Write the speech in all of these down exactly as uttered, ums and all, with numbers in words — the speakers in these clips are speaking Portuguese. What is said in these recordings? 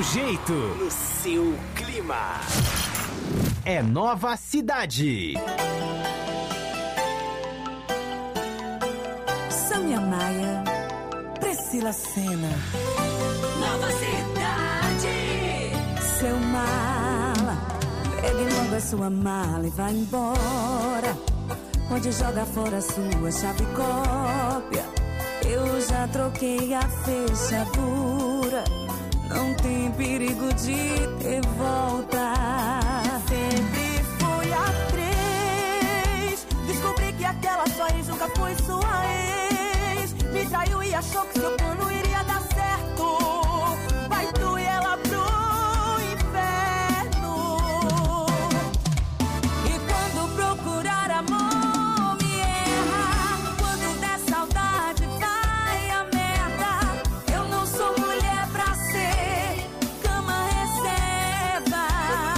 jeito, no seu clima. É Nova Cidade. Sâmia Maia, Priscila Senna. Nova Cidade. Seu mala, pegue logo a sua mala e vá embora. Pode jogar fora a sua chave cópia. Eu já troquei a fechadura. Não tem perigo de ter volta. Sempre fui a três. Descobri que aquela sua ex nunca foi sua ex. Me traiu e achou que seu plano iria dar certo. Vai tu e ela pro inferno. E quando procurar amor, me erra. Quando der saudade, vai a merda. Eu não sou mulher pra ser cama reserva.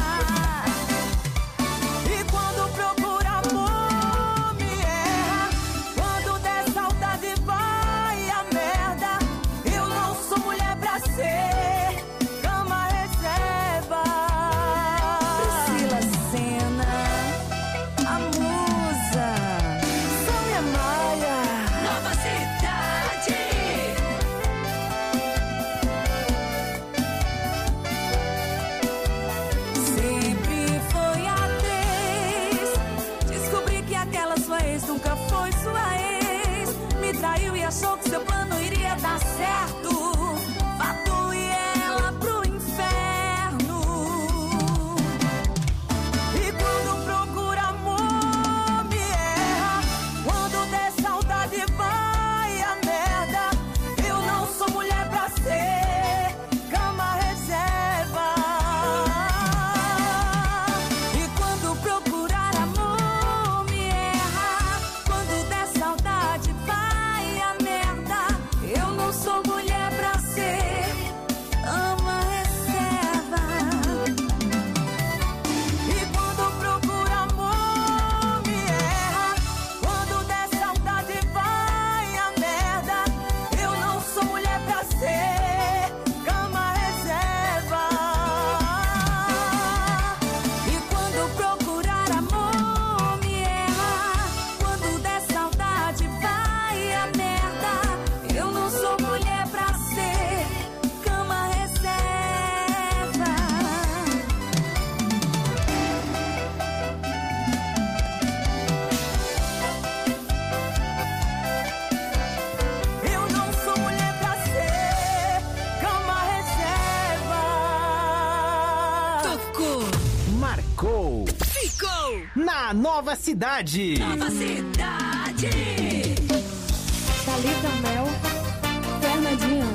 E quando procurar amor, me erra. Quando der saudade, vai a merda. Eu não sou mulher pra ser cama reserva. Priscila Senna, a musa. Sâmia Maia. Nova Cidade. Sempre foi a três. Descobri que aquela sua ex nunca foi sua ex. Me traiu e achou que seu plano iria dar certo. Vá tu e ela pro inferno. E quando procura amor, me erra. Quando der saudade, vai a merda. Eu não sou mulher pra ser cama reserva. E quando procurar amor, me erra. Quando der saudade, vai a merda. Eu não sou mulher pra ser cama reserva. E quando procura amor, me erra. Quando der saudade, vai a merda. Eu não sou mulher pra ser cama reserva. E quando procurar amor, me erra. Quando der saudade, vai a merda. Eu não sou mulher pra ser cama reserva. Eu não sou mulher pra ser cama reserva. Tocou. Marcou Ficou. na Nova Cidade. Nova Cidade. Thalita Mel, Fernandinho.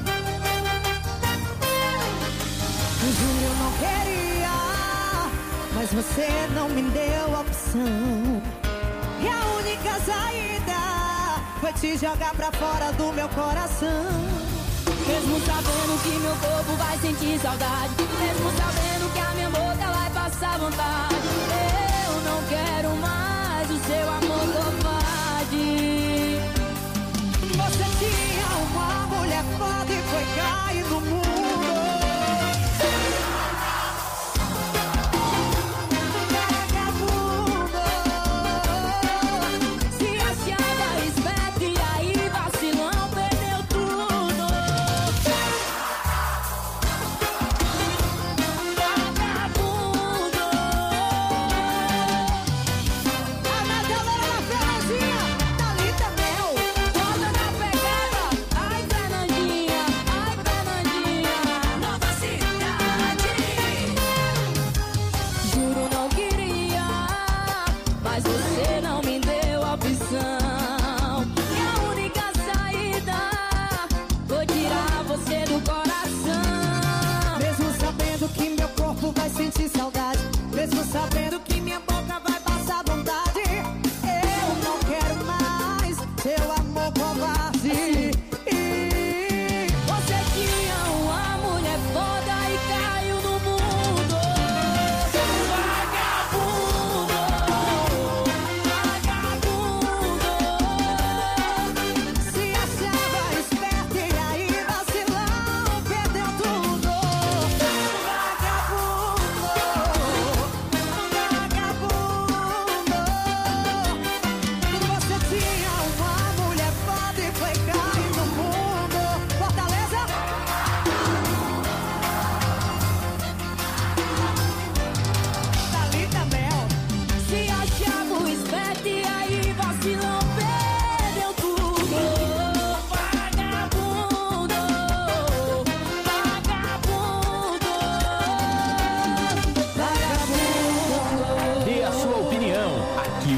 Juro, eu não queria, mas você não me deu a opção. E a única saída foi te jogar pra fora do meu coração. Mesmo sabendo que meu corpo vai sentir saudade, mesmo sabendo que a minha boca vai passar vontade, eu não quero mais o seu amor covarde. Você tinha uma mulher foda e foi cair no mundo. Vagabundo. Se achava esperto e aí vacilão, perdeu tudo. Vagabundo. Ana Deleuze.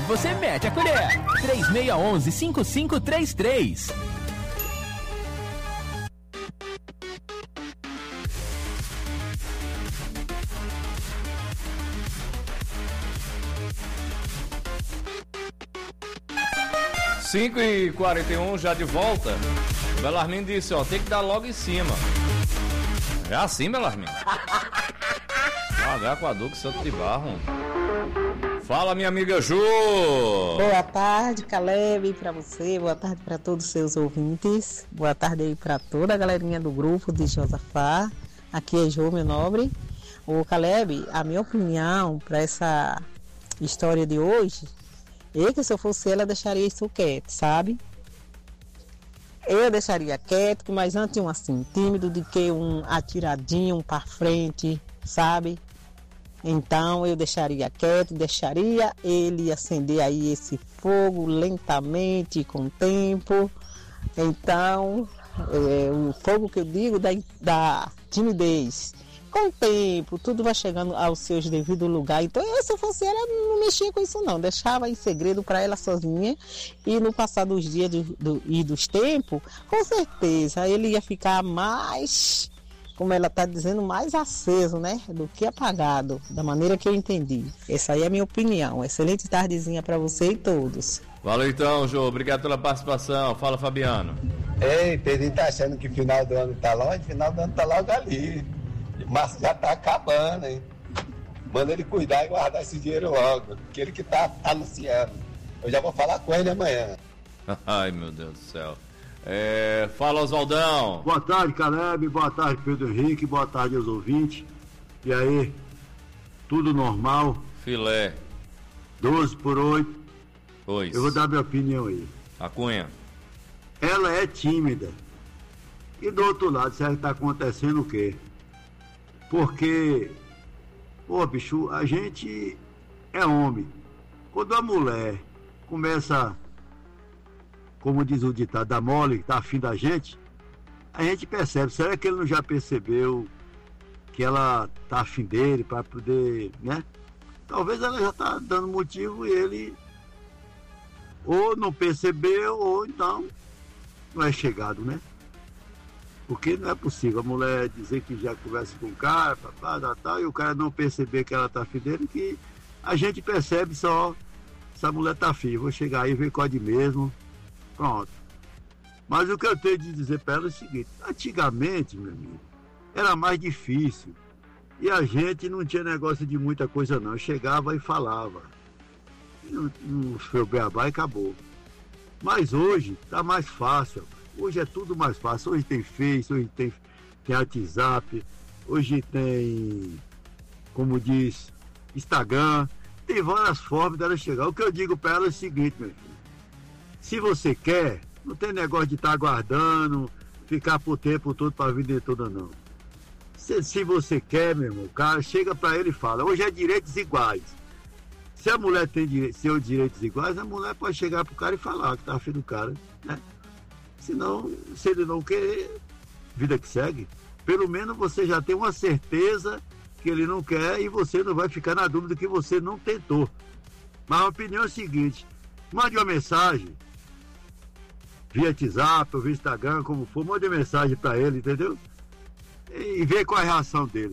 você mete a colher. três seis um um, cinco cinco três três. cinco e quarenta e um, já de volta. Belarmino disse, ó, tem que dar logo em cima. É assim, Belarmino? Pagar com a Duque Santo de Barro. Fala, minha amiga Ju. Boa tarde, Caleb, pra você. Boa tarde para todos os seus ouvintes. Boa tarde aí para toda a galerinha do grupo de Josafá. Aqui é Jô, meu nobre. Ô, Caleb, a minha opinião para essa história de hoje... Eu, que se eu fosse ela, deixaria isso quieto, sabe? Eu deixaria quieto, mas antes um assim, tímido do que um atiradinho, um para frente, sabe? Então eu deixaria quieto, deixaria ele acender aí esse fogo lentamente, com o tempo. Então, é, o fogo que eu digo da, da timidez. Com o tempo, tudo vai chegando aos seus devidos lugares. Então, eu, se eu fosse ela, não mexia com isso não. Deixava em segredo para ela sozinha. E no passar dos dias do, do, e dos tempos, com certeza, ele ia ficar mais, como ela está dizendo, mais aceso, né? Do que apagado, da maneira que eu entendi. Essa aí é a minha opinião. Excelente tardezinha para você e todos. Valeu então, Jô. Obrigado pela participação. Fala, Fabiano. Ei, Pedrinho tá achando que final do ano tá longe? Final do ano tá logo ali. Mas já tá acabando, hein? Manda ele cuidar e guardar esse dinheiro logo. Aquele que tá anunciando. Eu já vou falar com ele amanhã. Ai, meu Deus do céu. É, fala, Oswaldão. Boa tarde, Caleb. Boa tarde, Pedro Henrique. Boa tarde aos ouvintes. E aí? Tudo normal? Filé. doze por oito. Pois. Eu vou dar minha opinião aí. A Cunha. Ela é tímida. E do outro lado, será que tá acontecendo o quê? Porque, pô, bicho, a gente é homem. Quando a mulher começa, como diz o ditado, da mole, tá afim da gente, a gente percebe. Será que ele não já percebeu que ela tá afim dele para poder, né? Talvez ela já tá dando motivo e ele ou não percebeu ou então não é chegado, né? Porque não é possível a mulher dizer que já conversa com o cara, papá, tal, tal, e o cara não perceber que ela tá afim dele, que a gente percebe só se a mulher tá afim. Vou chegar aí, ver código mesmo, pronto. Mas o que eu tenho de dizer para ela é o seguinte: antigamente, meu amigo, era mais difícil. E a gente não tinha negócio de muita coisa não. Eu chegava e falava. Não, não foi o beabá e acabou. Mas hoje tá mais fácil. Hoje é tudo mais fácil. Hoje tem Face, hoje tem, tem WhatsApp, hoje tem, como diz, Instagram. Tem várias formas dela chegar. O que eu digo para ela é o seguinte, meu filho. Se você quer, não tem negócio de estar tá aguardando, ficar por tempo todo para a vida toda, não. Se, se você quer, meu irmão, o cara chega para ele e fala, hoje é direitos iguais. Se a mulher tem dire... seus direitos iguais, a mulher pode chegar pro cara e falar que tá afim do cara, né? Senão, se ele não quer, vida que segue. Pelo menos você já tem uma certeza que ele não quer e você não vai ficar na dúvida que você não tentou. Mas a opinião é a seguinte: mande uma mensagem via WhatsApp ou via Instagram, como for, mande mensagem para ele, entendeu? E vê qual é a reação dele.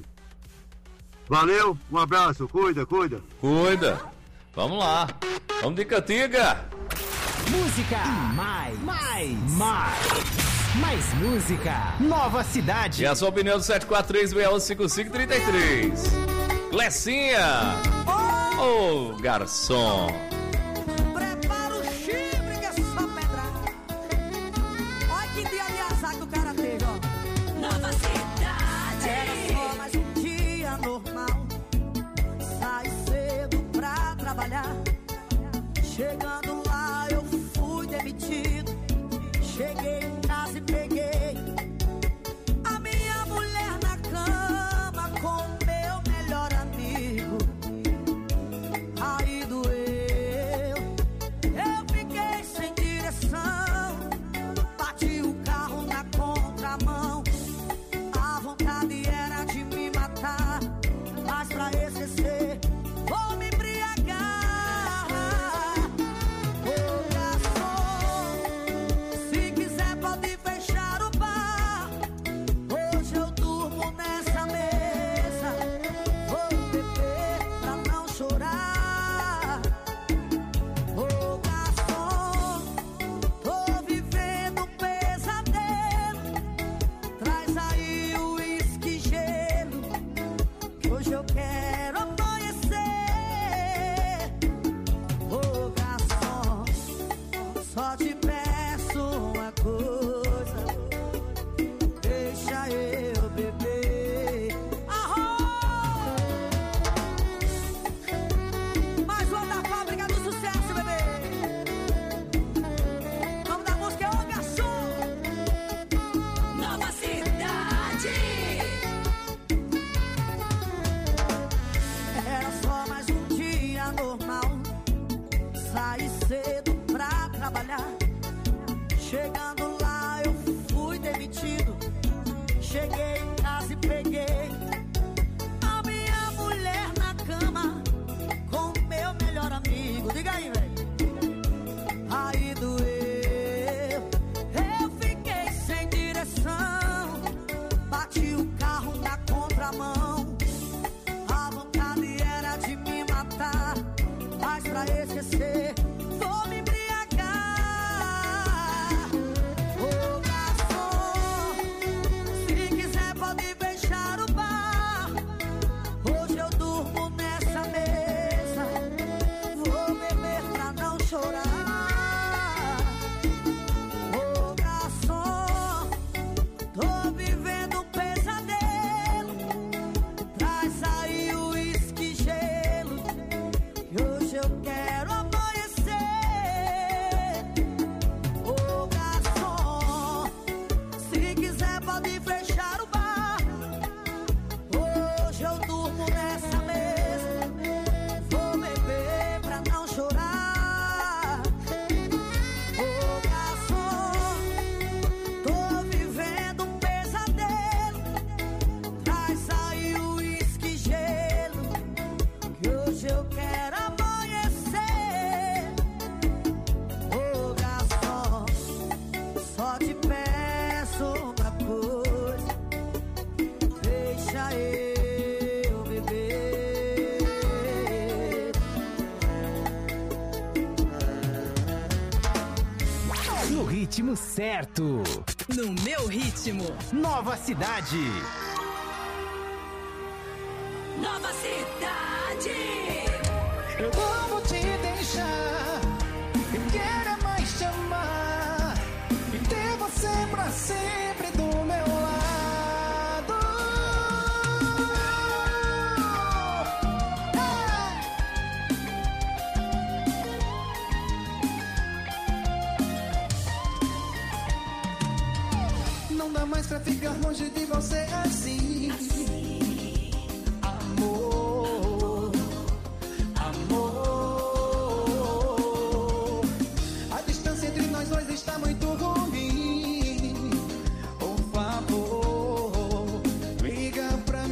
Valeu, um abraço, cuida, cuida. Cuida. Vamos lá. Vamos de cantiga. Música. Mais. Mais. Mais. Mais música. Nova Cidade. E a sua opinião do sete quatro três, seis um cinco cinco três três. Clecinha. Ô, oh, garçom. Prepara o chifre que é só pedrada. Olha que dia de azar que o cara teve, ó. Nova Cidade. Era só mais um dia normal. Sai cedo pra trabalhar. Chegando lá eu fui demitido. Cheguei em casa e peguei a minha mulher na cama com meu melhor amigo. Aí doeu. Chegando lá eu fui demitido. Cheguei em casa e peguei a minha mulher na cama com o meu melhor amigo. Diga aí, velho. Aí doeu. Eu fiquei sem direção. Bati o carro na contramão. A vontade era de me matar, mas pra esquecer vou me embriagar. Ô garçom, se quiser pode fechar o bar. Hoje eu durmo nessa mesa. Vou beber pra não chorar. Ô garçom, tô vivendo um pesadelo. Traz aí o uísque e gelo, que hoje eu quero amanhecer. Ô garçom, se quiser pode fechar o bar. Hoje eu durmo nessa mesa. Vou beber pra não chorar. Ô garçom, tô vivendo um pesadelo. Traz aí o uísque e gelo, que hoje eu quero amanhecer. Ô garçom, só te peço uma coisa, deixa eu beber. No ritmo certo. No meu ritmo. Nova Cidade. Nova Cidade. Eu não vou te deixar. Eu quero é mais te amar e ter você pra sempre do meu lado. Não dá mais pra ficar longe de você assim. Amor, amor, a distância entre nós dois está muito ruim. Por favor, liga pra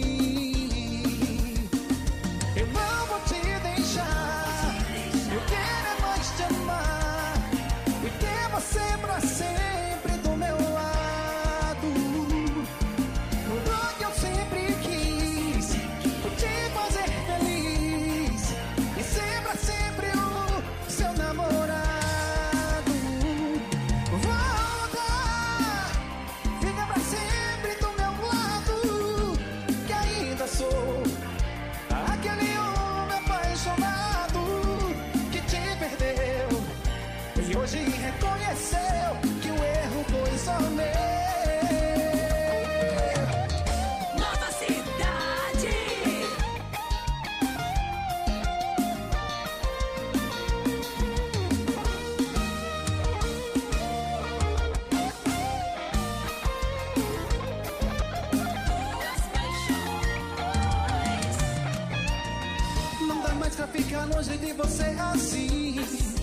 mim. Eu não vou te deixar. Eu quero é mais te amar e ter você pra sempre do meu lado. Tudo que eu sempre quis te fazer feliz e ser pra sempre o seu namorado. Volta, fica pra sempre do meu lado, que ainda sou aquele homem apaixonado que te perdeu e hoje reconheceu que o erro foi só meu. Nova Cidade. Não dá mais pra ficar longe de você assim.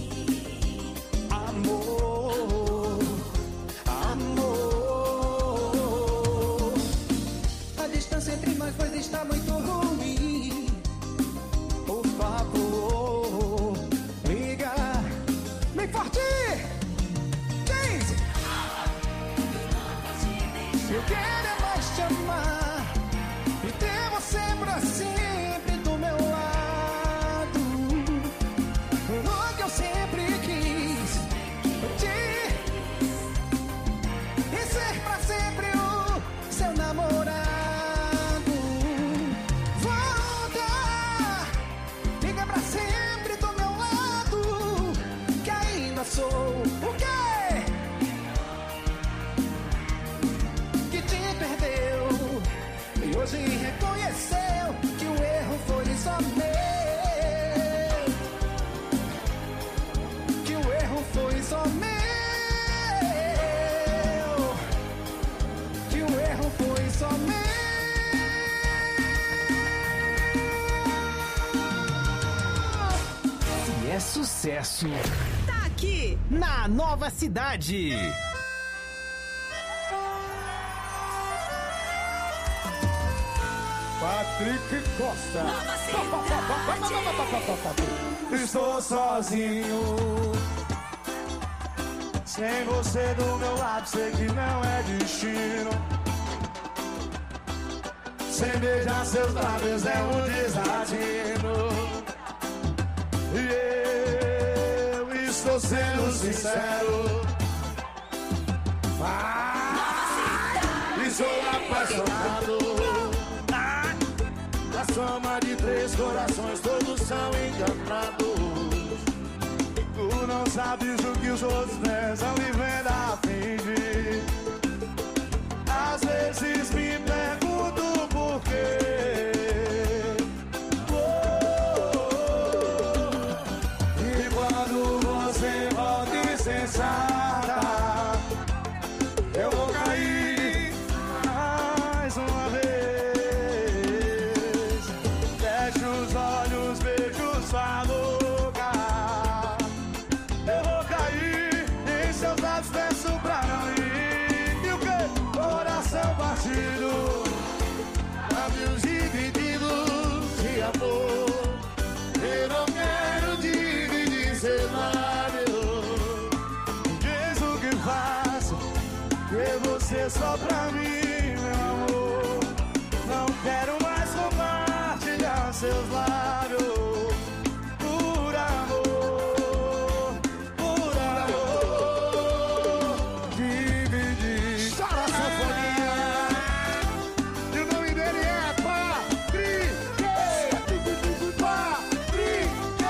Amor, amor, a distância entre nós dois está muito ruim. Por favor, liga bem forte. James, eu quero é mais te amar e ter você pra sempre do meu lado. Tudo que eu sempre quis te e ser pra sempre o seu namorado. Volta, fica pra sempre do meu lado, que ainda sou o quê? Que te perdeu e hoje reconheceu que o erro foi só meu. Que o erro foi só meu. Que o erro foi só meu. Se é sucesso, Tá aqui aqui na Nova Cidade. Patrick Costa. Estou sozinho. Sem você do meu lado, sei que não é destino. Sem beijar seus lábios é um desatino. E eu estou sendo sincero. Ah, e sou apaixonado. A soma de três corações, todos são enganados. Tu não sabes o que os outros pensam vivendo a fingir. Às vezes me pergunto por quê. Oh, oh, oh. E quando você volta insensata, eu vou cair mais uma vez. Os olhos, vejo sua boca. Eu vou cair em seus lados, peço pra não ir. E o que? Coração partido, lábios divididos de amor. Eu não quero dividir seu lábio. Diz o que faço, que você só pra mim, meu amor. Não quero mais roubar seus lábios, por amor, por amor, dividir. Chora a sanfoninha. E o nome dele é Patrick. Patrick.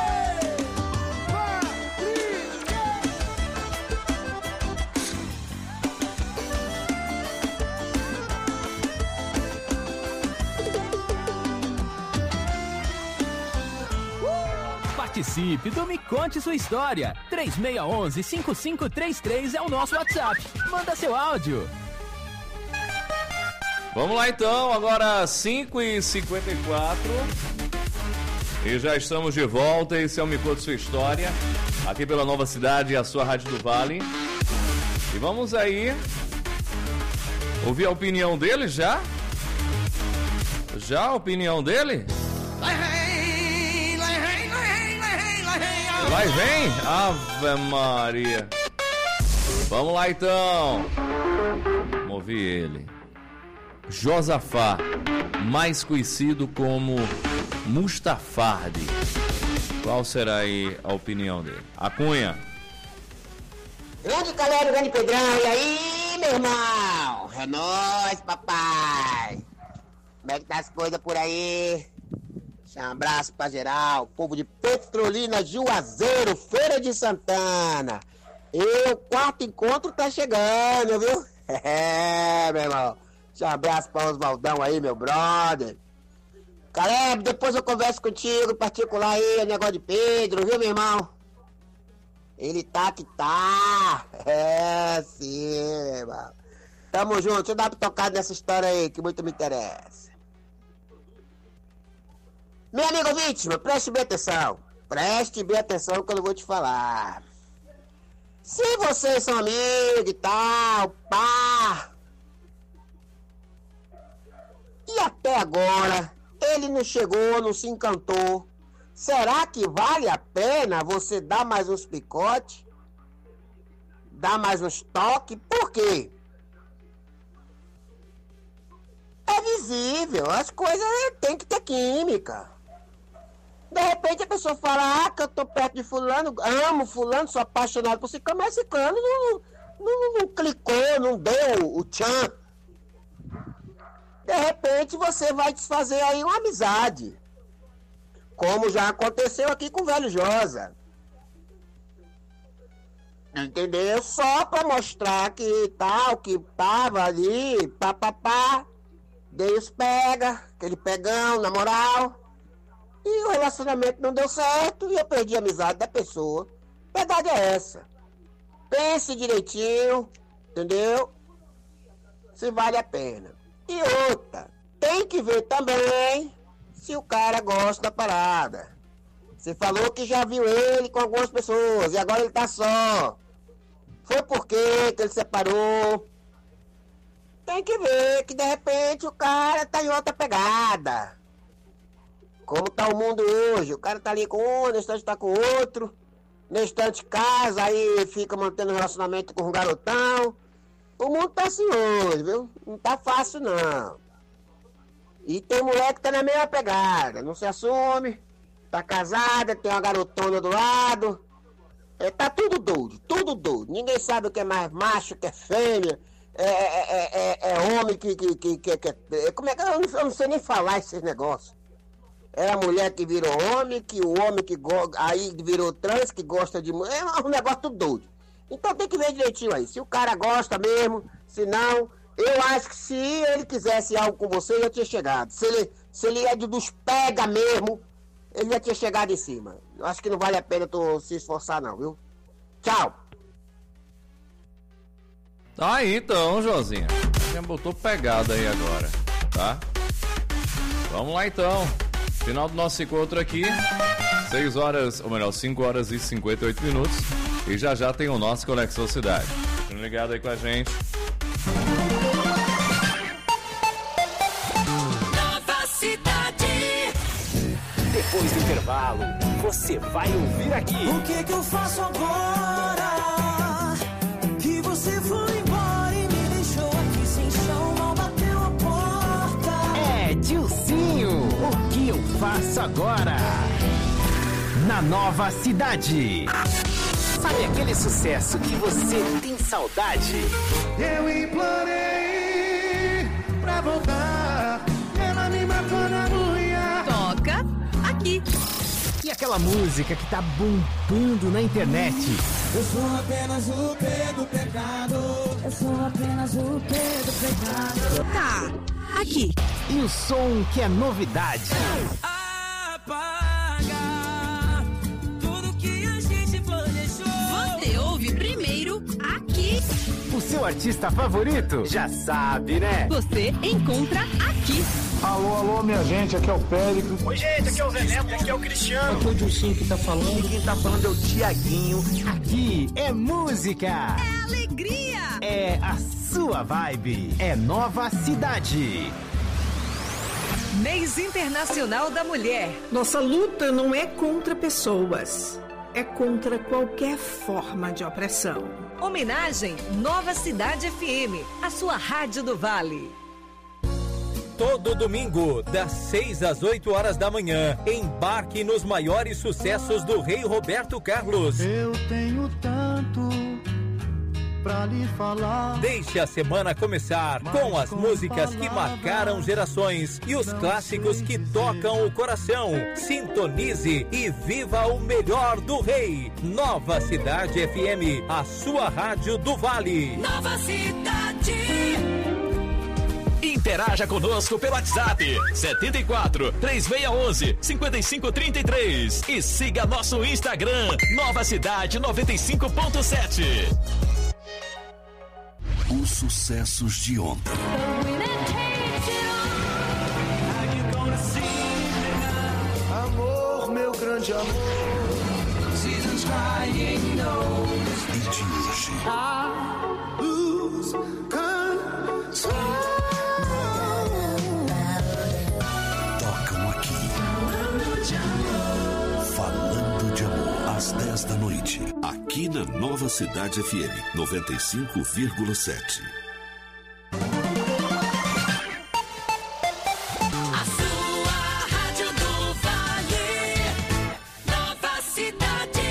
Participe do Me Conte Sua História. três seis um um, cinco cinco três três é o nosso WhatsApp. Manda seu áudio. Vamos lá então, agora cinco e cinquenta e quatro. E já estamos de volta. Esse é o Me Conte Sua História, aqui pela Nova Cidade, a sua Rádio do Vale. E vamos aí ouvir a opinião dele já? Já a opinião dele? Vai, vem! Ave Maria! Vamos lá então! Vamos ouvir ele. Josafá, mais conhecido como Mustafardi. Qual será aí a opinião dele? A Cunha. Grande Calero, grande Pedrão, e aí, meu irmão? É nóis, papai! Como é que tá as coisas por aí? Um abraço pra geral, povo de Petrolina, Juazeiro, Feira de Santana. E o quarto encontro tá chegando, viu? É, meu irmão. Um abraço pra Oswaldão aí, meu brother. Caleb, depois eu converso contigo, particular aí, negócio de Pedro, viu, meu irmão? Ele tá que tá. É, sim, meu irmão. Tamo junto, deixa eu dar pra tocar nessa história aí, que muito me interessa. Meu amigo vítima, preste bem atenção. Preste bem atenção no que eu vou te falar. Se vocês são amigos e tal, pá. E até agora, ele não chegou, não se encantou. Será que vale a pena você dar mais uns picotes? Dar mais uns toques? Por quê? É visível, as coisas tem que ter química. De repente a pessoa fala, ah, que eu tô perto de fulano, amo fulano, sou apaixonado por ciclano, mas ciclano não, não, não clicou, não deu o tchan. De repente você vai desfazer aí uma amizade. Como já aconteceu aqui com o velho Josa. Entendeu? Só pra mostrar que tal, que tava ali, papapá. Deus pega, aquele pegão, na moral. E o relacionamento não deu certo e eu perdi a amizade da pessoa. A verdade é essa. Pense direitinho, entendeu? Se vale a pena. E outra, tem que ver também se o cara gosta da parada. Você falou que já viu ele com algumas pessoas e agora ele tá só. Foi por quê que ele separou? Tem que ver que de repente o cara tá em outra pegada. Como tá o mundo hoje? O cara tá ali com um, no instante tá com outro. No instante casa, aí fica mantendo relacionamento com um garotão. O mundo tá assim hoje, viu? Não tá fácil não. E tem mulher que tá na mesma pegada. Não se assume. Tá casada, tem uma garotona do lado. É, tá tudo doido, tudo doido. Ninguém sabe o que é mais macho, o que é fêmea. É, é, é, é homem que, que, que, que, que é... Como é que eu não, eu não sei nem falar esses negócios. É a mulher que virou homem, que o homem que go... aí virou trans, que gosta de mulher. É um negócio tudo doido. Então tem que ver direitinho aí. Se o cara gosta mesmo, se não... Eu acho que se ele quisesse algo com você, ele já tinha chegado. Se ele, se ele é de dos pega mesmo, ele já tinha chegado em cima. Eu acho que não vale a pena tu se esforçar não, viu? Tchau. Tá aí então, Josinha. Já botou pegada aí agora, tá? Vamos lá então. Final do nosso encontro aqui. seis horas, ou melhor, cinco horas e cinquenta e oito minutos. E já já tem o nosso Conexão Cidade. Fiquem ligados aí com a gente. Nova Cidade. Depois do intervalo, você vai ouvir aqui. O que que eu faço agora? Que você foi embora e me deixou aqui sem chão, mal bateu a porta. É Dilcinho, o que eu faço agora? Na Nova Cidade. Sabe aquele sucesso que você tem saudade? Eu implorei pra voltar, ela me matou na unha. Toca aqui. E aquela música que tá bombando na internet? Eu sou apenas o P do pecado. Eu sou apenas o P do pecado. Tá, aqui. E o som que é novidade? Apaga tudo que a gente planejou. Você ouve primeiro aqui. O seu artista favorito? Já sabe, né? Você encontra aqui. Alô, alô, minha gente, aqui é o Périco. Oi, gente, aqui é o Zé Neto, aqui é o Cristiano. Aqui é o Dilcinho que tá falando. Quem tá falando é o Tiaguinho. Aqui é música. É alegria. É a sua vibe. É Nova Cidade. Mês Internacional da Mulher. Nossa luta não é contra pessoas, é contra qualquer forma de opressão. Homenagem Nova Cidade F M, a sua rádio do Vale. Todo domingo, das seis às oito horas da manhã, embarque nos maiores sucessos do rei Roberto Carlos. Eu tenho tanto pra lhe falar. Deixe a semana começar com as músicas que marcaram gerações e os clássicos que tocam o coração. Sintonize e viva o melhor do rei. Nova Cidade F M, a sua rádio do Vale. Nova Cidade. Interaja conosco pelo WhatsApp setenta e quatro, três seis um um, cinco cinco três três e siga nosso Instagram Nova Cidade noventa e cinco ponto sete. Os sucessos de ontem. Amor, meu grande amor. Seasons crying knows. E de hoje. I lose control. Tocam aqui. Falando de amor. Às dez da noite. Aqui na Nova Cidade F M noventa e cinco vírgula sete. A sua rádio do Vale. Nova Cidade.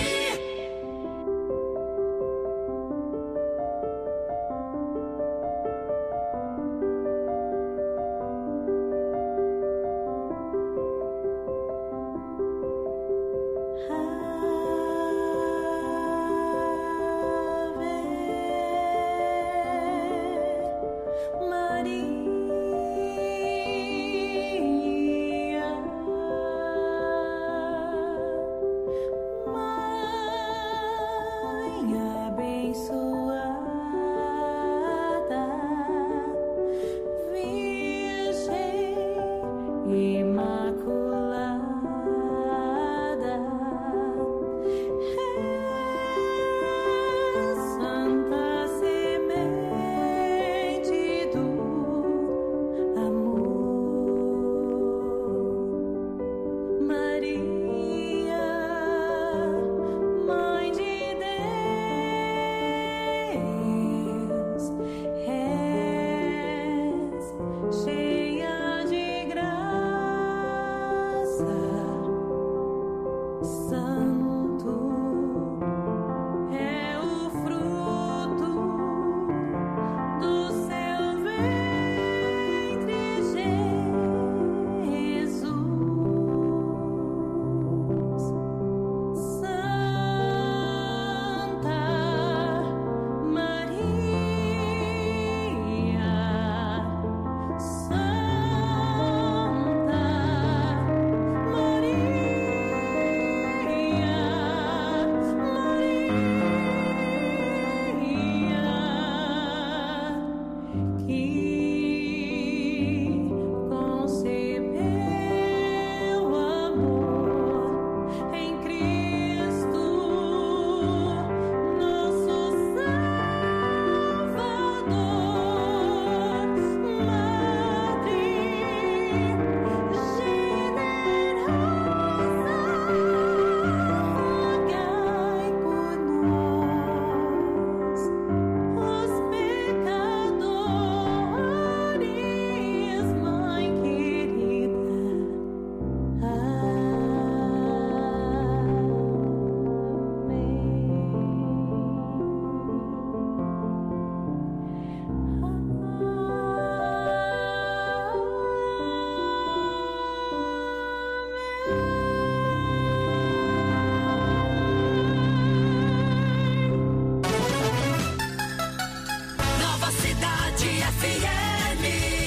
F M.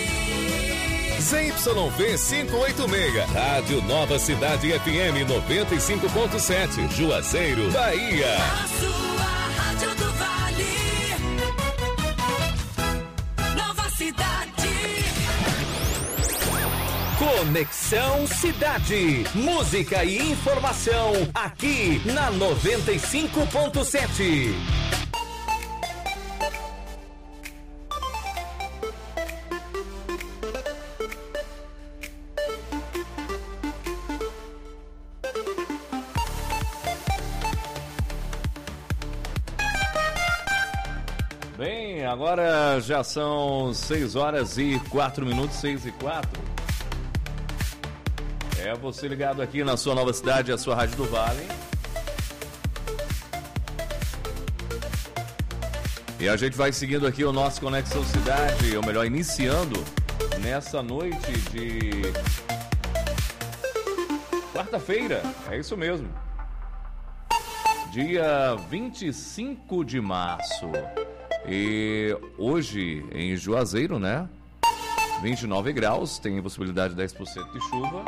Z Y V quinhentos e oitenta e seis, Rádio Nova Cidade F M noventa e cinco ponto sete, Juazeiro, Bahia. A sua Rádio do Vale. Nova Cidade. Conexão Cidade. Música e informação aqui na noventa e cinco ponto sete. Bem, agora já são seis horas e quatro minutos, seis e quatro. É você ligado aqui na sua Nova Cidade, a sua Rádio do Vale. E a gente vai seguindo aqui o nosso Conexão Cidade, ou melhor, iniciando nessa noite de quarta-feira, é isso mesmo. Dia vinte e cinco de março. E hoje em Juazeiro, né? vinte e nove graus, tem possibilidade de dez por cento de chuva.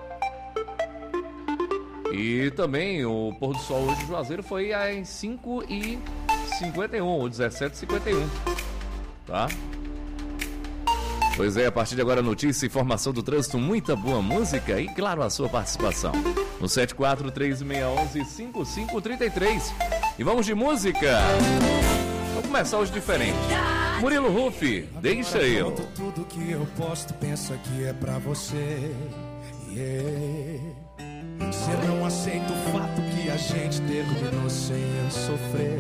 E também o pôr do sol hoje em Juazeiro foi às cinco e cinquenta e um, ou dezessete e cinquenta e um, tá? Pois é, a partir de agora notícia, informação do trânsito, muita boa música e, claro, a sua participação. No sete quatro três seis um um cinco cinco três três. E vamos de música! Vamos começar hoje diferente. Murilo Ruff, deixa eu. Tudo que eu posto, pensa que é pra você. Yeah. Você não aceita o fato que a gente terminou sem eu sofrer.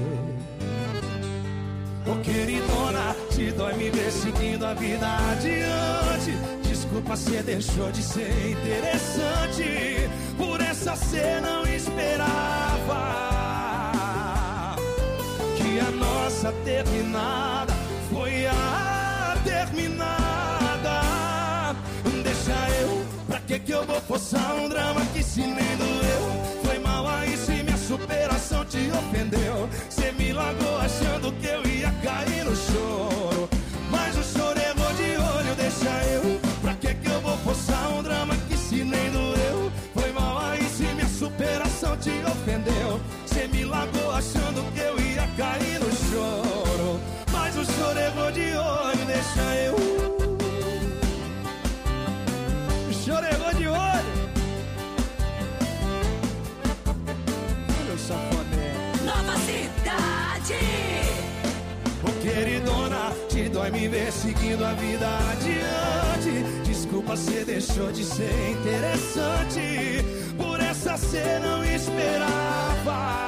Ô queridona, te dói me ver seguindo a vida adiante. Desculpa, cê deixou de ser interessante. Por essa cê não esperava que a nossa terminada foi a terminada. Deixa eu, pra que que eu vou forçar um drama que se nem doeu? Foi mal aí se minha superação te ofendeu. Cê me largou achando que eu ia cair no choro, mas o choro errou de olho. Deixa eu, pra que que eu vou forçar um drama que se nem doeu? Foi mal aí se minha superação te ofendeu. Cê me largou achando que eu ia cair no choro, mas o choro errou de olho. Deixa eu, o choro errou de olho. Meu safoné. Nova Cidade. Ô queridona, te dói me ver seguindo a vida adiante. Desculpa, cê deixou de ser interessante. Por essa cê não esperava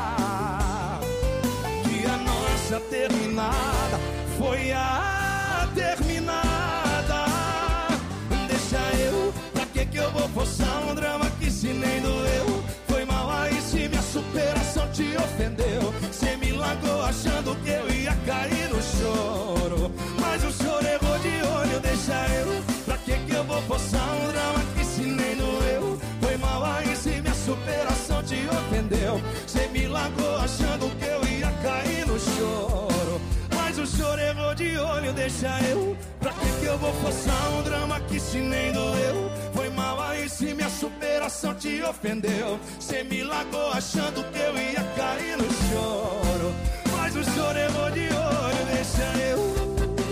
que a nossa terminada foi a terminada. Deixa eu, pra que que eu vou forçar um drama que se nem doeu? Foi mal aí se minha superação te ofendeu. Cê me largou achando que eu ia cair no choro, mas o choro errou de olho. Deixa eu, pra que que eu vou forçar um drama que se nem doeu? Foi mal aí se minha superação te ofendeu. Cê me largou achando que eu ia cair no choro, mas o choro errou de olho. Deixa eu, pra que que eu vou forçar um drama que se nem doeu? Foi mal aí se minha superação te ofendeu. Cê me largou achando que eu ia cair no choro, mas o choro errou de olho. Deixa eu,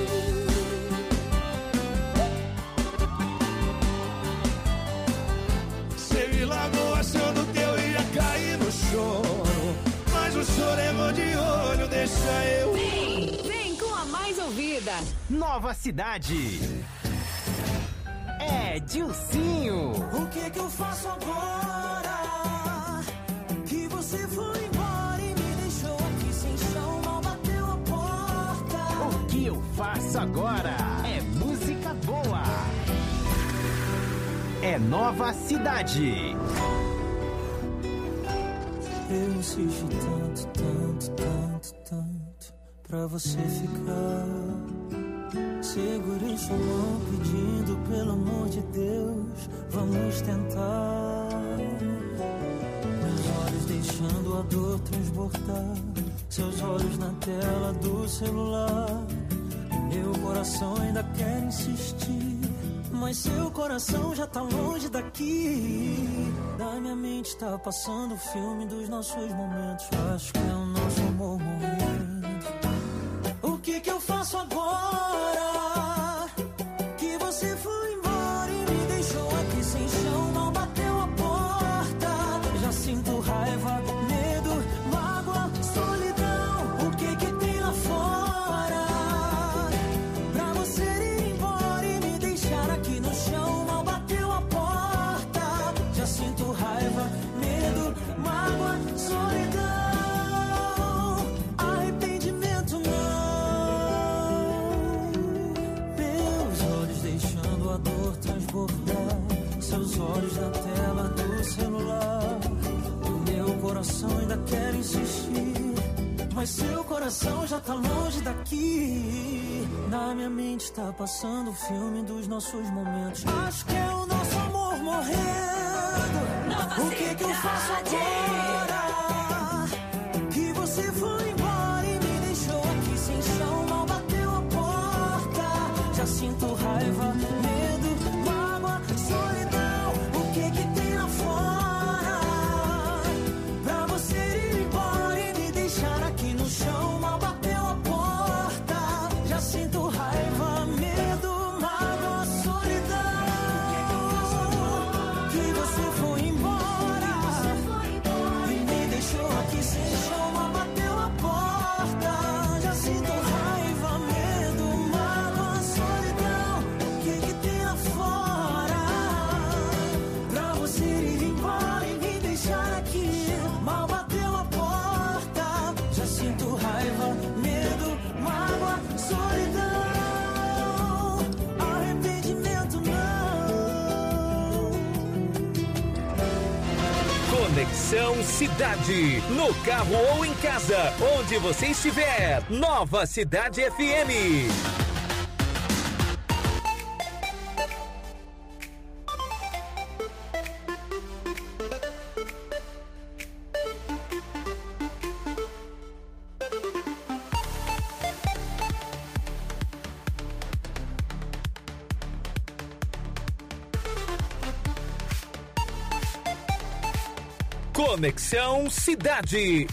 cê me largou achando que eu ia cair no choro, mas o choro errou de olho. Deixa eu. Vem, vem com a mais ouvida. Nova Cidade. É Dilcinho. O que que eu faço agora? Que você foi embora e me deixou aqui sem chão, mal bateu a porta. O que eu faço agora? É música boa. É Nova Cidade. Eu insisti tanto, tanto, tanto, tanto pra você ficar. Segurei sua mão pedindo, pelo amor de Deus, vamos tentar. Meus olhos deixando a dor transbordar, seus olhos na tela do celular. Meu coração ainda quer insistir, mas seu coração já tá longe daqui. Da minha mente tá passando o filme dos nossos momentos. Acho que é o nosso amor morrendo. O que que eu faço agora? Que você foi embora e me deixou aqui sem chão. Mal bateu a porta. Já sinto raiva, medo, mágoa, solidão. O que que tem lá fora? Pra você ir embora e me deixar aqui no chão. Mal bateu a porta. Já sinto raiva, medo, mágoa, solidão. Arrependimento não. Meus olhos deixando a dor transbordar. Seus olhos na tela do celular. O meu coração ainda quer insistir, mas seu coração já tá longe daqui. Na minha mente tá passando o filme dos nossos momentos. Acho que é o nosso amor morrendo. O que que eu faço agora? Que você foi embora e me deixou aqui sem chão. Mal bateu a porta. Já sinto raiva, medo, mágoa, solidão. O que que tem lá fora? Pra você ir embora e me deixar aqui no chão. Mal bateu a porta. Já sinto raiva, medo, mágoa, solidão. Que você foi embora e me deixou aqui sem chão. Mal bateu a porta. Já sinto raiva, medo, mágoa, solidão. O que que tem lá fora? Pra você ir embora e me deixar aqui. Mal bateu a porta. Já sinto raiva, medo, mágoa, solidão. Arrependimento não. Conexão Cidade. No carro ou em casa, onde você estiver. Nova Cidade F M. Conexão Cidade.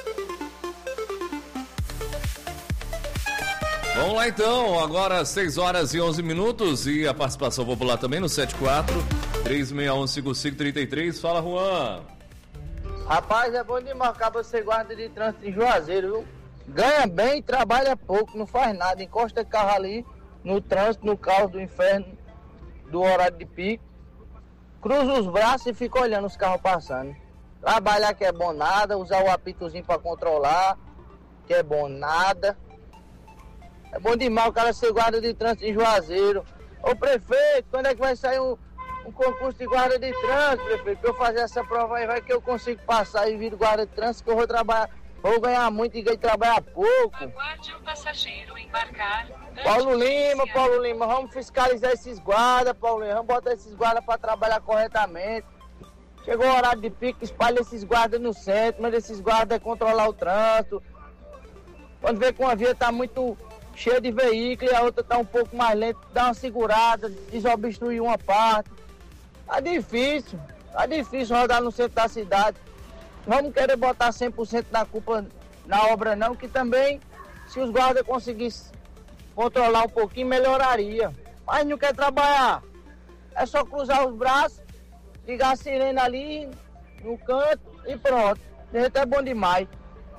Vamos lá então, agora seis horas e onze minutos e a participação popular também no setenta e quatro, três seis um, cinco cinco três três. Fala, Juan. Rapaz, é bom demais que você guarda de trânsito em Juazeiro, viu? Ganha bem, trabalha pouco, não faz nada, encosta carro ali no trânsito, no caos do inferno, do horário de pico, cruza os braços e fica olhando os carros passando. Trabalhar que é bom nada, usar o apitozinho pra controlar, que é bom nada. É bom demais o cara ser guarda de trânsito em Juazeiro. Ô prefeito, quando é que vai sair um, um concurso de guarda de trânsito, prefeito? Pra eu fazer essa prova aí, vai que eu consigo passar e vir guarda de trânsito, que eu vou trabalhar, vou ganhar muito e ganhar trabalhar pouco. Aguarde o passageiro embarcar. Paulo Lima, Paulo Lima, vamos fiscalizar esses guardas, Paulo Lima, vamos botar esses guardas pra trabalhar corretamente. Chegou o horário de pico, espalha esses guardas no centro, mas esses guardas controlar o trânsito. Quando vê que uma via tá muito cheia de veículos e a outra tá um pouco mais lenta, dá uma segurada, desobstruir uma parte. Tá difícil, tá difícil rodar no centro da cidade. Vamos querer botar cem por cento da culpa na obra não, que também, se os guardas conseguissem controlar um pouquinho, melhoraria. Mas não quer trabalhar, é só cruzar os braços, ligar a sirene ali no canto e pronto. De jeito é bom demais.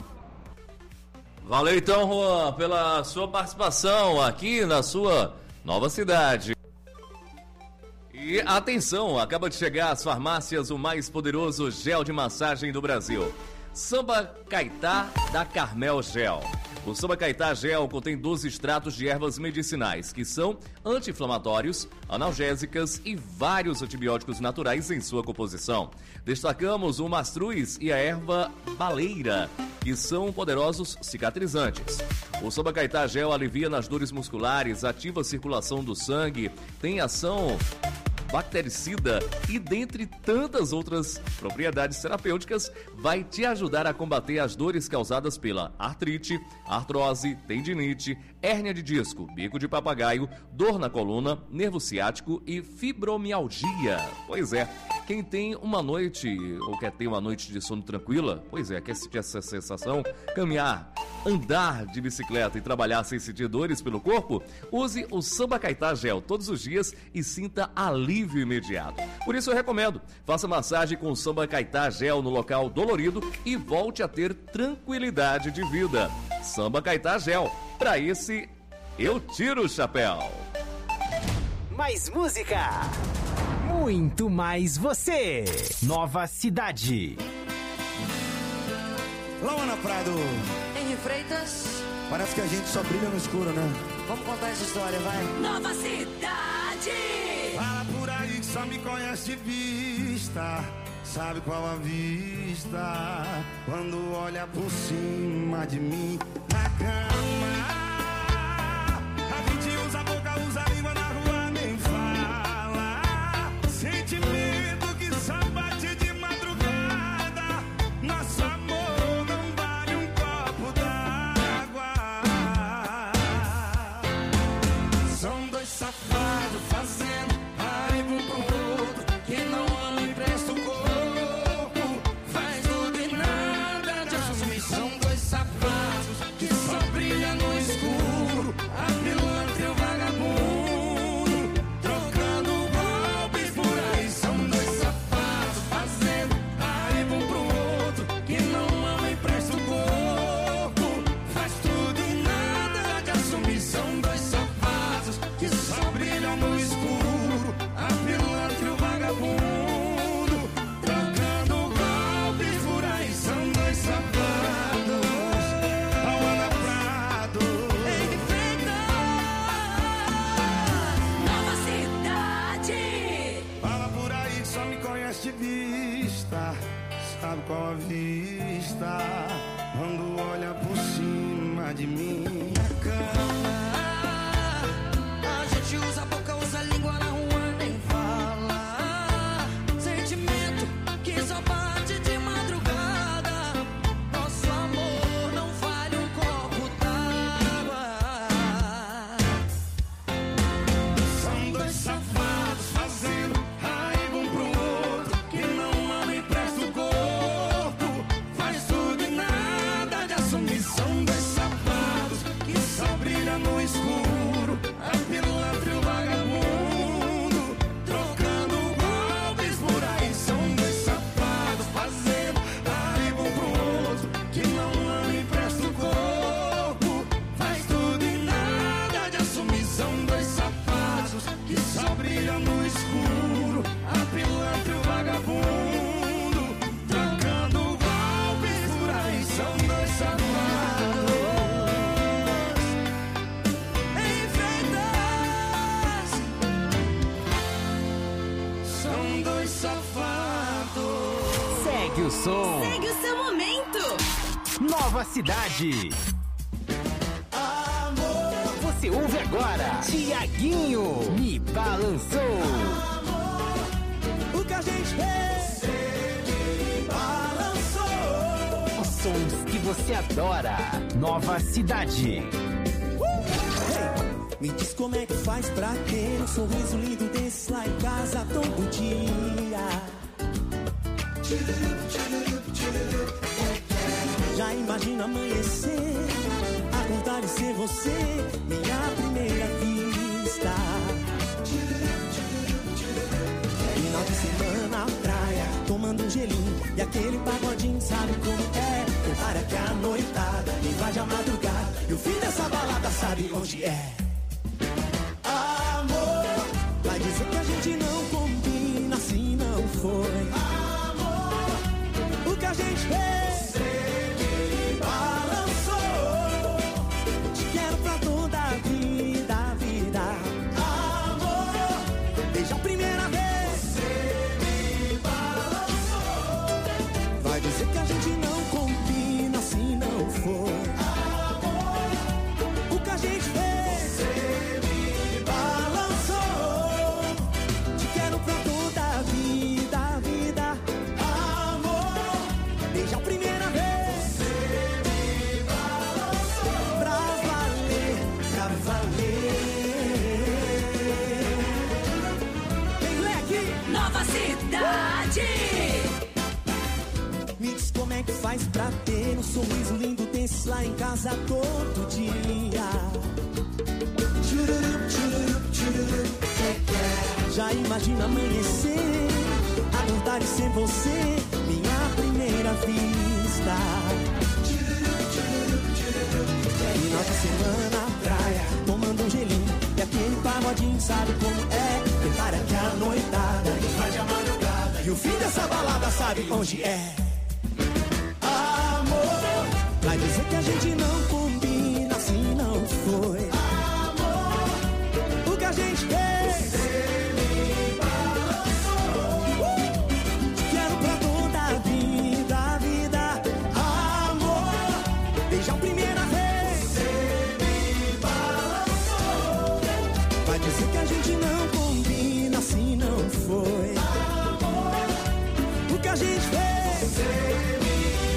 Valeu então, Juan, pela sua participação aqui na sua nova cidade. E atenção, acaba de chegar às farmácias o mais poderoso gel de massagem do Brasil. Samba Caetá da Carmel Gel. O Samba Caetá Gel contém doze extratos de ervas medicinais, que são anti-inflamatórios, analgésicas e vários antibióticos naturais em sua composição. Destacamos o mastruz e a erva baleira, que são poderosos cicatrizantes. O Samba Caetá Gel alivia nas dores musculares, ativa a circulação do sangue, tem ação bactericida e dentre tantas outras propriedades terapêuticas, vai te ajudar a combater as dores causadas pela artrite, artrose, tendinite, hérnia de disco, bico de papagaio, dor na coluna, nervo ciático e fibromialgia. Pois é, quem tem uma noite ou quer ter uma noite de sono tranquila, pois é, quer sentir essa sensação, caminhar, andar de bicicleta e trabalhar sem sentir dores pelo corpo, use o Sambacaitá Gel todos os dias e sinta alívio imediato. Por isso eu recomendo, faça massagem com o Sambacaitá Gel no local dolorido e volte a ter tranquilidade de vida. Sambacaitá Gel, pra esse eu tiro o chapéu. Mais música, muito mais você. Nova Cidade. Lauana Prado. Henri Freitas. Parece que a gente só brilha no escuro, né? Vamos contar essa história, vai. Nova Cidade. Fala por aí que só me conhece de vista. Sabe qual a vista? Quando olha por cima de mim na cama. A gente usa a boca, usa a língua, na rua nem fala. Sentimento que só bate de madrugada. Nosso amor não vale um copo d'água. São dois safados fazendo raiva um pro outro. Quem não ama empresta o corpo. Faz tudo e nada de assumir. São dois safados que só brilham no escuro. A pilantra e o vagabundo trocando golpes por aí. São dois safados fazendo raiva um pro outro. Que não ama empresta o corpo. Faz tudo e nada de assumir. São dois safados que só brilham no escuro. A pilantra e o vagabundo trocando golpes por aí. São dois safados. Lauana Prado. Henri Nova Cidade. Fala por aí que só me conhece de vista. Sabe qual a vista? Quando olha por cima de mim na cama. A gente usa a boca, usa a língua, na rua nem fala. Sentimento que só bate de madrugada. Nosso amor não vale um copo d'água. São dois safados fazendo raiva um pro outro. Que não ama e presta o corpo. Faz tudo e nada de assumir. São dois safados que só brilham no escuro. A pilantra e o vagabundo trocando golpes por aí. São dois safados fazendo raiva um pro outro. Que não ama e presta o corpo. Faz tudo e nada de assumir. São dois safados que só brilham no escuro. A pilantra e o vagabundo trocando golpes por aí. São dois safados. Henri Freitas. São dois safados. Segue o som. Segue o seu momento. Nova Cidade. Você ouve agora Tiaguinho Me Balançou. O que a gente fez? Me balançou. Os sons que você adora. Nova Cidade. Me diz como é que faz pra ter um sorriso lindo desse lá em casa todo dia. Já imagino amanhecer, acordar e ser você, minha primeira vista. Final de semana, praia, tomando um gelinho e aquele pagodinho, sabe como é? Para que a noitada invade a madrugada e o fim dessa balada sabe onde é. Amor, vai dizer que a gente não combina, assim não foi. Amor, o que a gente fez? Você me balançou. Te quero pra toda a vida, vida. Amor, desde a primeira vez. Você me balançou. Vai dizer que a gente não combina, assim não foi. Amor, o que a gente fez? Você me balançou. Te quero um sorriso lindo desses lá em casa todo dia. Tchururup, tchururup, tchururup, já imagina amanhecer, acordar e ser você, minha primeira vista. Final de semana, praia, tomando um gelinho, e aquele pagodinho sabe como é. Tentar aqui a noitada, e vai de madrugada, e o fim dessa balada sabe onde é. Amor, vai dizer que a gente não combina, assim não foi. Amor, o que a gente fez, você me balançou. uh! Te quero pra toda a vida, a vida. Amor, desde a primeira vez, você me balançou. Vai dizer que a gente não combina, assim não foi. Amor, o que a gente fez, você me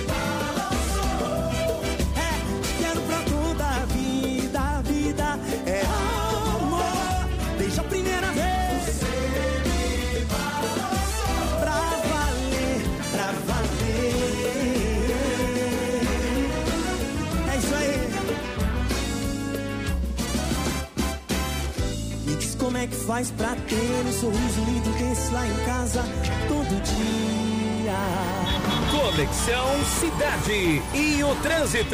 como é que faz pra ter um sorriso lindo desse lá em casa todo dia? Conexão Cidade e o trânsito.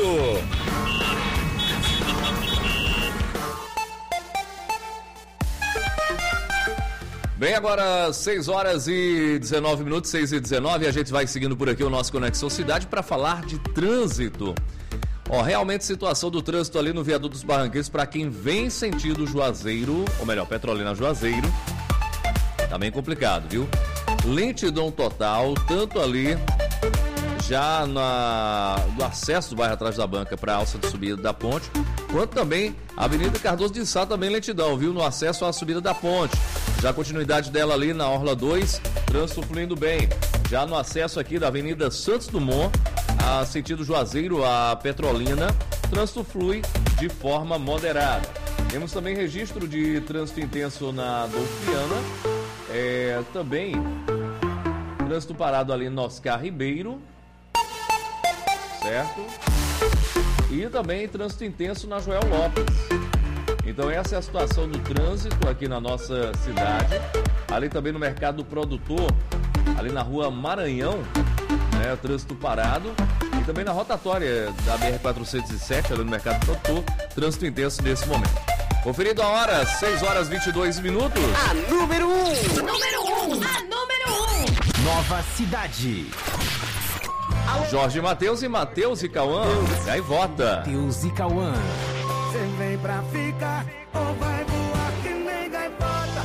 Bem, agora seis horas e dezenove minutos, seis e dezenove, a gente vai seguindo por aqui o nosso Conexão Cidade para falar de trânsito. Ó, realmente situação do trânsito ali no Viaduto dos Barranqueiros para quem vem sentido Juazeiro, ou melhor, Petrolina Juazeiro, tá bem complicado, viu? Lentidão total, tanto ali já na, do acesso do bairro atrás da banca para a alça de subida da ponte, quanto também a Avenida Cardoso de Sá também lentidão, viu? No acesso à subida da ponte. Já a continuidade dela ali na Orla dois, trânsito fluindo bem. Já no acesso aqui da Avenida Santos Dumont, a sentido Juazeiro a Petrolina, trânsito flui de forma moderada. Temos também registro de trânsito intenso na Dolfiana, é, também trânsito parado ali no Oscar Ribeiro, certo? E também trânsito intenso na Joel Lopes. Então essa é a situação do trânsito aqui na nossa cidade. Ali também no Mercado Produtor, ali na Rua Maranhão, né, trânsito parado. E também na rotatória da B R quatrocentos e sete, ali no Mercado Produtor, trânsito intenso nesse momento. Conferindo a hora, seis horas e vinte e dois minutos. A número um. Número um. A número um. Nova Cidade. Jorge Matheus e Matheus e Cauã. Gaivota. Matheus e Cauã. Você vem pra ficar ou vai voar que nem gaivota?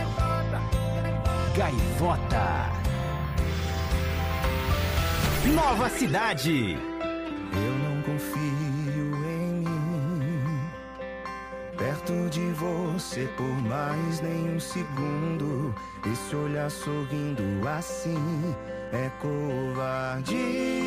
Gaivota. Nova Cidade. Eu não confio em mim, perto de você por mais nenhum segundo. Esse olhar sorrindo assim é covardia.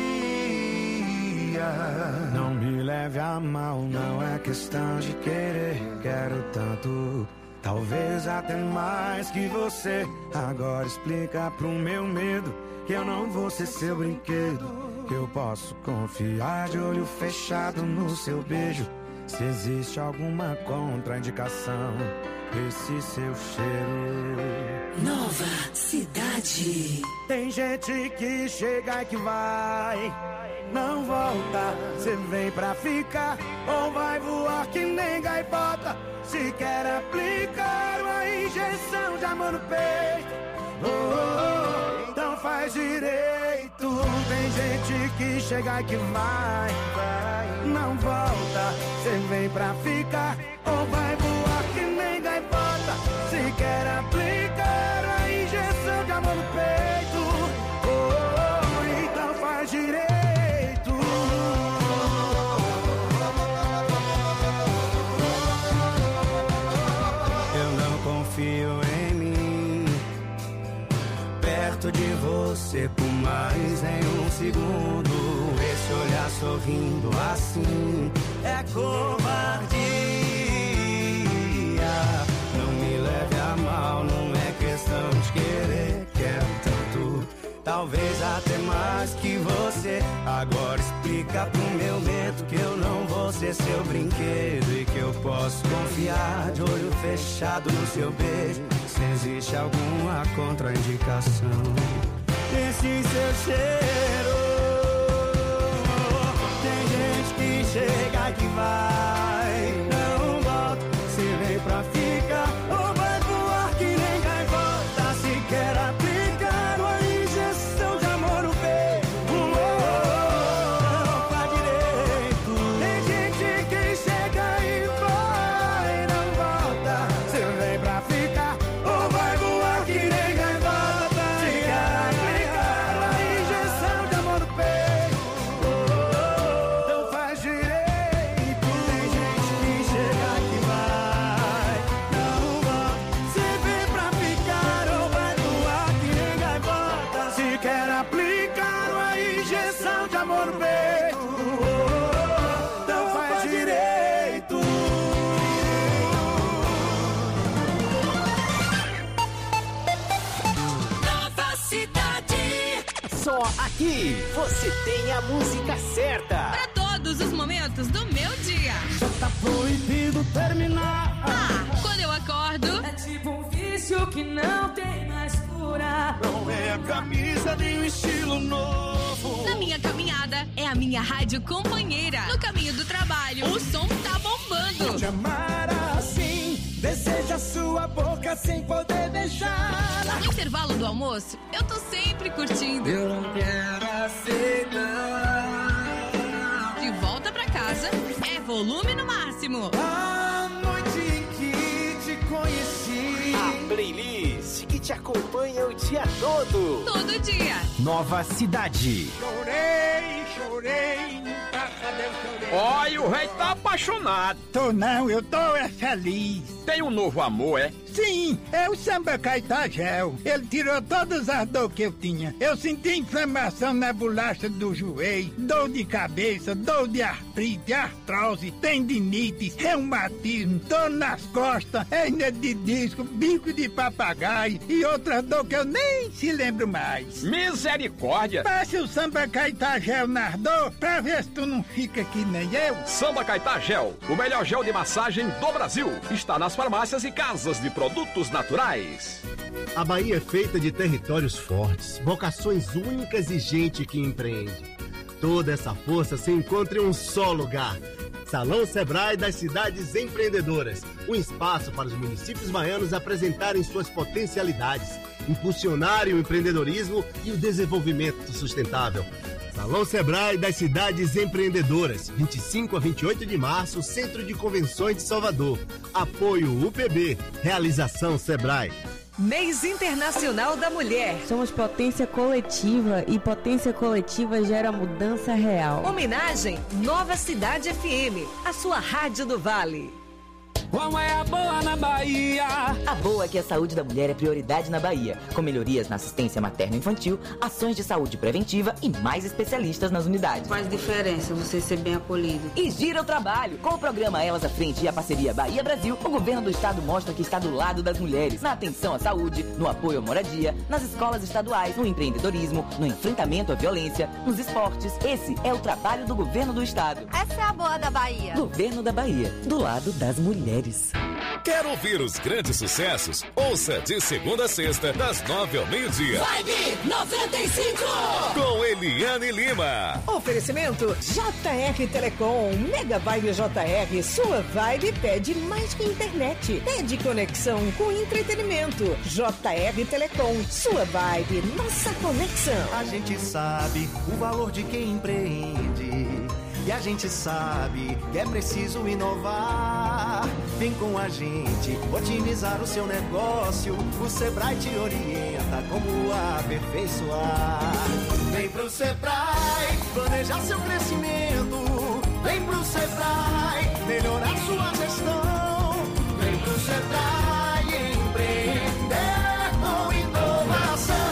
Não me leve a mal, não é questão de querer. Quero tanto, talvez até mais que você. Agora explica pro meu medo que eu não vou ser seu brinquedo, que eu posso confiar de olho fechado no seu beijo. Se existe alguma contraindicação, esse seu cheiro. Nova Cidade. Tem gente que chega e que vai, não volta. Você vem pra ficar ou vai voar que nem gaivota? Se quer aplicar uma injeção de amor no peito, oh, oh, oh, então faz direito. Tem gente que chega e que vai, vai, não volta. Você vem pra ficar ou vai voar que nem gaivota? Se quer aplicar a injeção de amor no peito, oh, oh, oh, então faz direito. Eu não confio em mim, perto de você por mais nenhum segundo. Esse olhar sorrindo assim é covardia. Não me leve a mal, não é questão de querer. Quero tanto, talvez até mais que você. Agora explica Diga pro meu medo que eu não vou ser seu brinquedo e que eu posso confiar de olho fechado no seu beijo. Se existe alguma contraindicação desse seu cheiro. Tem gente que chega e que vai, não volta. Se vem pra ficar ou vai voar que nem gaivota. Se quer aplicar uma injeção de amor no peito, não faz direito. Tem gente que chega e vai, não volta. Se vem pra ficar ou vai voar que nem gaivota. Se quer aplicar uma injeção de amor no peito, não faz direito. Tem gente que chega e vai, não volta. Se vem pra ficar ou vai voar que nem gaivota. Se quer aplicar uma injeção de amor no peito, não faz direito. Nova Cidade. Só aqui você tem a música certa. Pra todos os momentos do meu dia. Já tá proibido terminar. Ah, quando eu acordo. É tipo um vício que não tem mais cura. Não é a camisa nem o estilo novo. Na minha caminhada, é a minha rádio companheira. No caminho do trabalho, o som tá bombando. Te amar assim, deseja sua boca sem poder beijar. No intervalo do almoço, eu tô sempre curtindo. Eu não quero aceitar. De volta pra casa, é volume no máximo. A noite em que te conheci. A playlist que te acompanha o dia todo. Todo dia. Nova Cidade. Chorei, chorei, nunca cadê eu chorei. Olha, o rei tá apaixonado. Tô não, eu tô é feliz. Tem um novo amor, é? Sim, é o Samba Caetagel. Ele tirou todas as dores que eu tinha. Eu senti inflamação na bolacha do joelho, dor de cabeça, dor de artrite, artrose, tendinite, reumatismo, dor nas costas, hernia de disco, bico de papagaio e outras dores que eu nem se lembro mais. Misericórdia! Passe o Samba Caetagel nas dores pra ver se tu não fica aqui nem eu. Samba Caetagel, o melhor gel de massagem do Brasil. Está nas farmácias e casas de produtos naturais. A Bahia é feita de territórios fortes, vocações únicas e gente que empreende. Toda essa força se encontra em um só lugar. Salão Sebrae das Cidades Empreendedoras. Um espaço para os municípios baianos apresentarem suas potencialidades, impulsionarem o empreendedorismo e o desenvolvimento sustentável. Salão Sebrae das Cidades Empreendedoras, vinte e cinco a vinte e oito de março, Centro de Convenções de Salvador. Apoio U P B. Realização Sebrae. Mês Internacional da Mulher. Somos potência coletiva e potência coletiva gera mudança real. Homenagem Nova Cidade F M, a sua rádio do Vale. Como é a boa na Bahia? A boa é que a saúde da mulher é prioridade na Bahia, com melhorias na assistência materno-infantil, ações de saúde preventiva e mais especialistas nas unidades. Faz diferença você ser bem acolhido. E gira o trabalho. Com o programa Elas à Frente e a parceria Bahia-Brasil, o governo do estado mostra que está do lado das mulheres, na atenção à saúde, no apoio à moradia, nas escolas estaduais, no empreendedorismo, no enfrentamento à violência, nos esportes. Esse é o trabalho do governo do estado. Essa é a boa da Bahia. Governo da Bahia, do lado das mulheres. Quer ouvir os grandes sucessos? Ouça de segunda a sexta, das nove ao meio-dia. Vibe noventa e cinco. Com Eliane Lima. Oferecimento J R Telecom. Mega Vibe J R. Sua vibe pede mais que internet. Pede conexão com entretenimento. J R Telecom. Sua vibe, nossa conexão. A gente sabe o valor de quem empreende. E a gente sabe que é preciso inovar. Vem com a gente otimizar o seu negócio. O Sebrae te orienta como aperfeiçoar. Vem pro Sebrae planejar seu crescimento. Vem pro Sebrae melhorar sua gestão. Vem pro Sebrae empreender com inovação.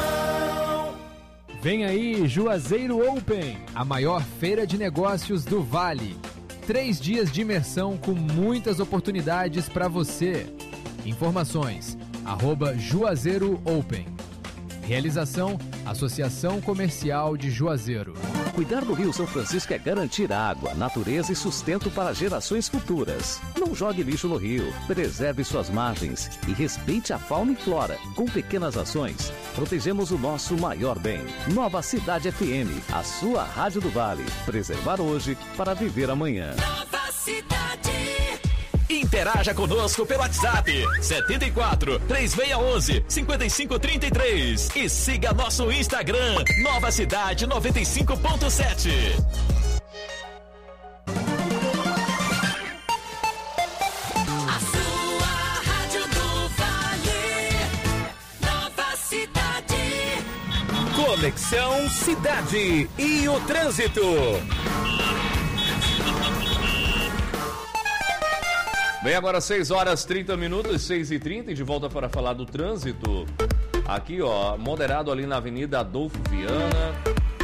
Vem aí Juazeiro Open, a maior feira de negócios do Vale. Três dias de imersão com muitas oportunidades para você. Informações, arroba Juazeiro Open. Realização, Associação Comercial de Juazeiro. Cuidar do Rio São Francisco é garantir água, natureza e sustento para gerações futuras. Não jogue lixo no rio, preserve suas margens e respeite a fauna e flora. Com pequenas ações, protegemos o nosso maior bem. Nova Cidade F M, a sua rádio do Vale. Preservar hoje para viver amanhã. Nova Cidade. Interaja conosco pelo WhatsApp setenta e quatro, três seis um um, cinco cinco três três e siga nosso Instagram Nova Cidade noventa e cinco ponto sete. A sua rádio do Vale, Nova Cidade. Conexão Cidade e o trânsito. Bem, agora seis horas trinta minutos, seis e trinta, e de volta para falar do trânsito. Aqui, ó, moderado ali na Avenida Adolfo Viana.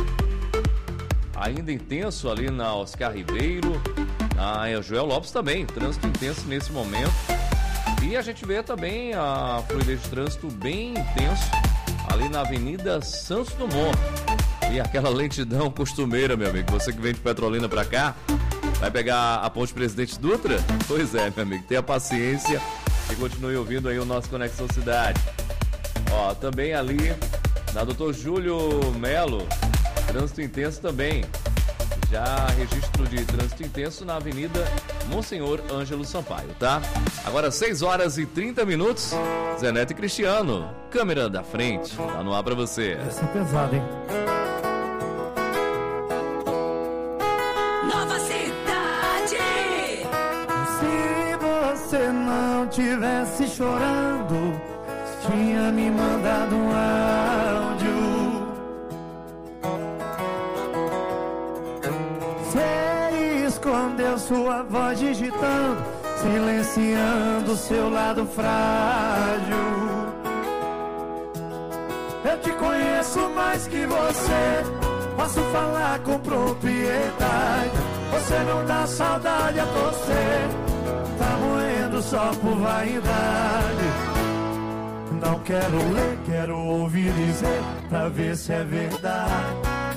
Ainda intenso ali na Oscar Ribeiro. Na Joel Lopes também, trânsito intenso nesse momento. E a gente vê também a fluidez de trânsito bem intenso ali na Avenida Santos Dumont. E aquela lentidão costumeira, meu amigo. Você que vem de Petrolina para cá, vai pegar a ponte Presidente Dutra? Pois é, meu amigo, tenha paciência e continue ouvindo aí o nosso Conexão Cidade. Ó, também ali na doutor Júlio Melo, trânsito intenso também. Já registro de trânsito intenso na Avenida Monsenhor Ângelo Sampaio, tá? Agora seis horas e trinta minutos, Zé Neto e Cristiano, câmera da frente, tá no ar pra você. Essa é pesada, hein? Se não tivesse chorando, tinha me mandado um áudio. Você escondeu sua voz digitando, silenciando seu lado frágil. Eu te conheço mais que você, posso falar com propriedade. Você não dá saudade a você, tá moendo só por vaidade. Não quero ler, quero ouvir dizer, pra ver se é verdade.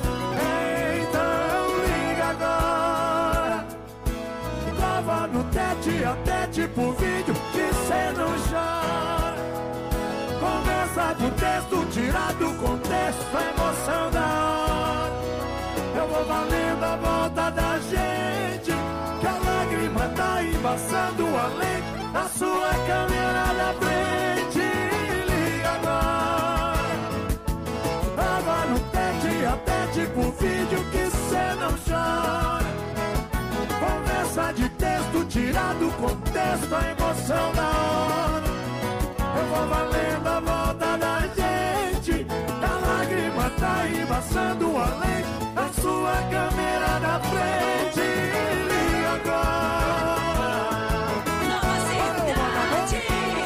Então liga agora, grava no tete a tete por vídeo, que cê não chora. Conversa de texto tirado do contexto, a emoção da hora. Eu vou valendo a volta da gente, que a lágrima tá embaçando a lente da sua câmera da frente. Liga agora, tava no tete a tete por vídeo, que cê não chora. Conversa de texto tirado do contexto, a emoção da hora. Eu vou valendo a volta da gente, que a lágrima tá embaçando a lente da sua câmera da frente. Liga agora, Nova Cidade.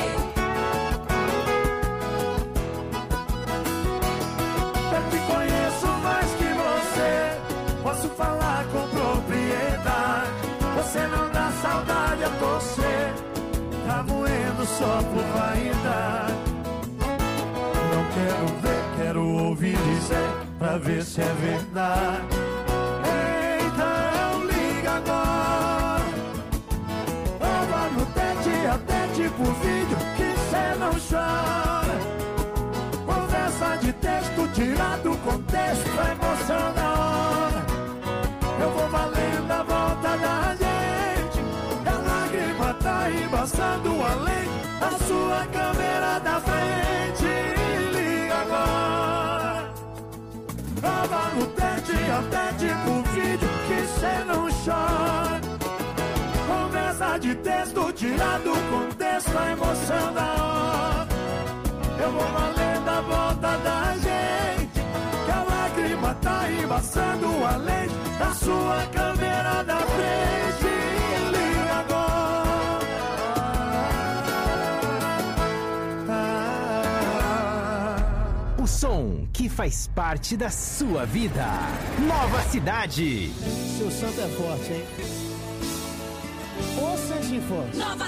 Eu te conheço mais que você, posso falar com propriedade. Você não dá saudade a você, tá moendo só por vaidade. Não quero ver, quero ouvir dizer, pra ver se é verdade. Então liga agora, tava no tete a tete por vídeo, que cê não chora. Conversa de texto tirado do contexto, a emoção da hora. Eu vou valendo a volta da gente, a lágrima tá embaçando além da sua câmera da frente. Liga agora, tava no tete a tete por vídeo, que cê não chora. Conversa de texto tirado do contexto, a emoção da hora. Eu vou valendo a volta da gente, que a lágrima tá embaçando além da sua câmera da frente. Liga agora, o som que faz parte da sua vida. Nova Cidade. Seu santo é forte, hein? Ô santinho forte. Nova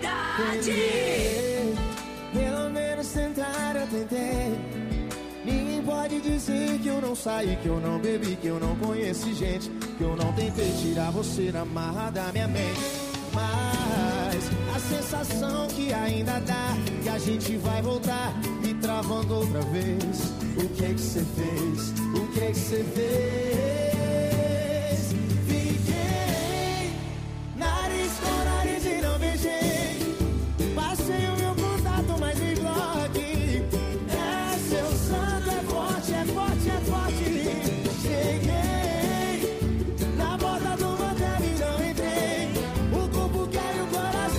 Cidade. Pelo menos tentar eu tentei. Ninguém Quem pode dizer que eu não saí, que eu não bebi, que eu não conheci gente, que eu não tentei tirar você da marra da minha mente. Mas a sensação que ainda dá, que a gente vai voltar me travando outra vez. O que é que você fez? O que é que você fez?